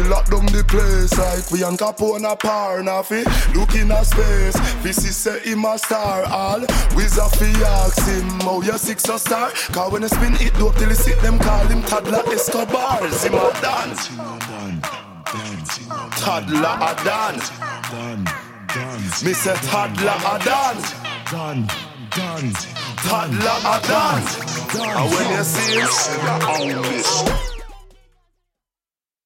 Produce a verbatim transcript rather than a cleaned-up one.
lock down the place like we and Capone a par. Now fi look in a space, fi see say him a star. All with a fi ask him how you six a star. Cause when you spin it dope till you sit them call him Toddler Escobar. Him a dance, Toddler a dance. Me say Toddler a dance. Toddler a dance. And when you see him,